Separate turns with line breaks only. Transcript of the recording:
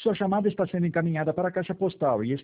Sua chamada está sendo encaminhada para a caixa postal e